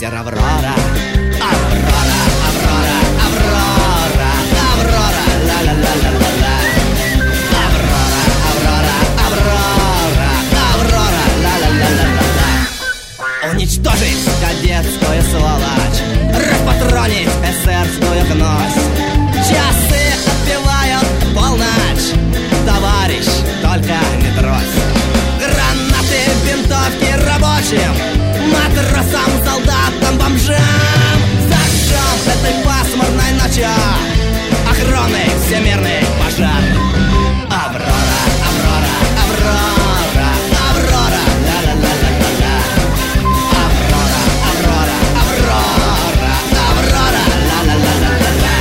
крейсер «Аврора». Аврора, Аврора, Аврора, Аврора, ла-ла-ла-ла-ла-ла. Аврора, Аврора, Аврора, Аврора, ла-ла-ла-ла-ла-ла. Уничтожить кадетскую сволочь, распатронить эсерскую гнось. Часы отбивают полночь, товарищ, только не трось. Гранаты, винтовки рабочим, матросам, солдатам, бомжам. Зажжем этой пасмурной ночью огромный всемирный пожар. Аврора, Аврора, Аврора, Аврора, ла-ла-ла-ла-ла-ла. Аврора, Аврора, Аврора, Аврора, ла-ла-ла-ла-ла-ла.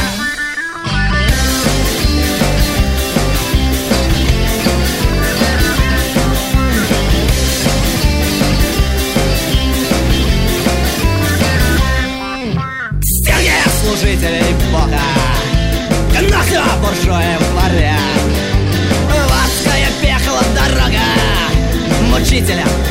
Служителей Бога, нахто буржуев дворя, в адское пекло дорога, мучителям